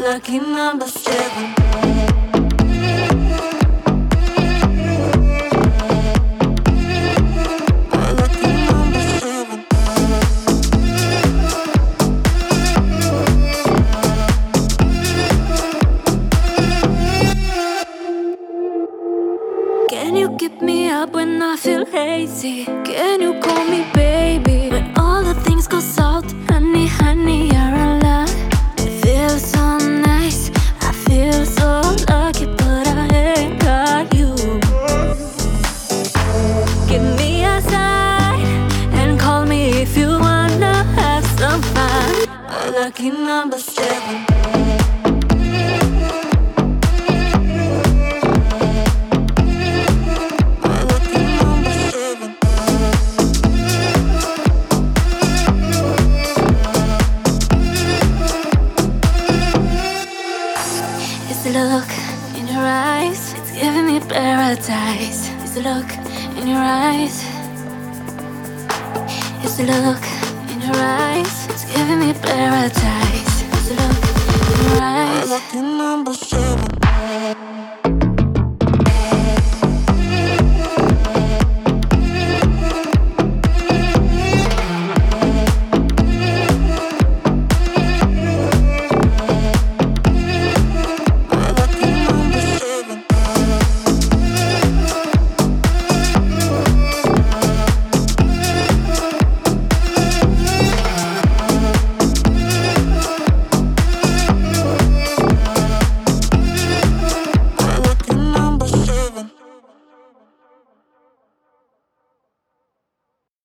Lucky number seven. Can you keep me up when I feel hazy? Can you call me baby when all the things go south? Honey, honey, you're alive. It feels so nice. I feel so lucky, but I ain't got you. Give me a sign and call me if you wanna have some fun. Lucky number seven. It's the look in your eyes, it's giving me paradise. It's the look in your eyes. It's the look in your eyes, it's giving me paradise. It's the look in your eyes. Lucky number seven.